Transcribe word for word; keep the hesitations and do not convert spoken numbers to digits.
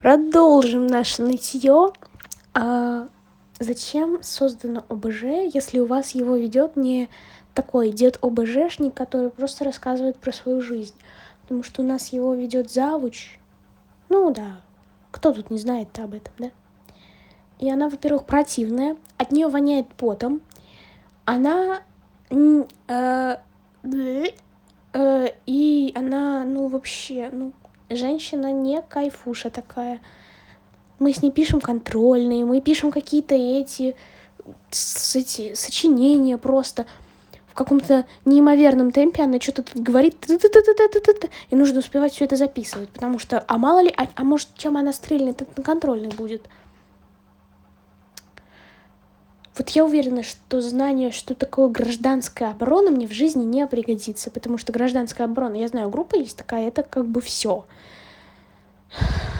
Продолжим наше нытье. А, зачем создано ОБЖ, если у вас его ведет не такой дед ОБЖшник, который просто рассказывает про свою жизнь? Потому что у нас его ведет завуч. Ну да, кто тут не знает об этом, да? И она, во-первых, противная, от нее воняет потом. Она... Э, э, и она, ну, вообще, ну, женщина не кайфуша такая. Мы с ней пишем контрольные, мы пишем какие-то эти, эти сочинения просто в каком-то неимоверном темпе. Она что-то тут говорит, и нужно успевать все это записывать, потому что, а мало ли, а, а может, чем она стрельнет, это на контрольной будет. Вот я уверена, что знание, что такое гражданская оборона, мне в жизни не пригодится, потому что гражданская оборона, я знаю, группа есть такая, это как бы все.